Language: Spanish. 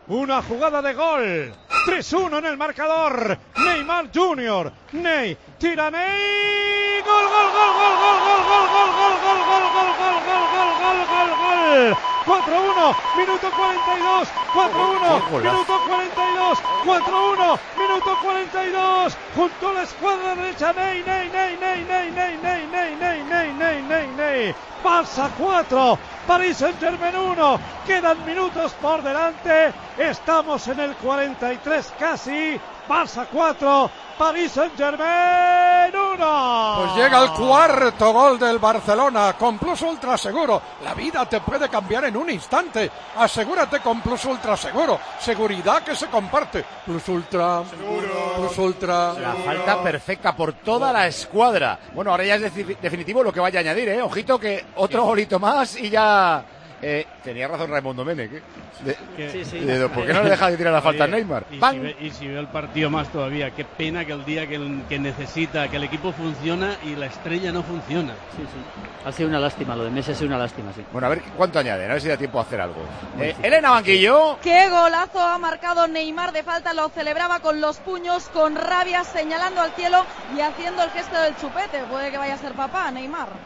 Una jugada de gol. 3-1 en el marcador. Neymar Jr. Ney, tira Ney. Gol, gol, gol, gol, gol, gol, gol, gol, gol, gol, gol, gol, gol, gol, gol, gol, gol. 4-1, minuto 42, 4-1, minuto 42, 4-1, minuto 42, junto a la escuadra derecha, Ney, Barça 4, Paris Saint-Germain 1, quedan minutos por delante, estamos en el 43 casi, Barça 4, Paris Saint-Germain 1. Pues llega el cuarto gol del Barcelona con Plus Ultra Seguro. La vida te puede cambiar en un instante. Asegúrate con Plus Ultra Seguro. Seguridad que se comparte. Plus Ultra. Seguro. Plus Ultra. La falta perfecta por toda la escuadra. Bueno, ahora ya es definitivo lo que vaya a añadir, ¿eh? Ojito que otro golito más y ya... tenía razón Raimundo Menech, ¿eh? ¿Por qué no le deja de tirar la falta a Neymar? Y si ve el partido más todavía, qué pena que el día que necesita, que el equipo funciona y la estrella no funciona. Sí. Ha sido una lástima, lo de Messi ha sido una lástima, sí. Bueno, a ver cuánto añaden, a ver si da tiempo a hacer algo. Elena Banquillo. Qué golazo ha marcado Neymar de falta, lo celebraba con los puños, con rabia, señalando al cielo y haciendo el gesto del chupete. Puede que vaya a ser papá, Neymar.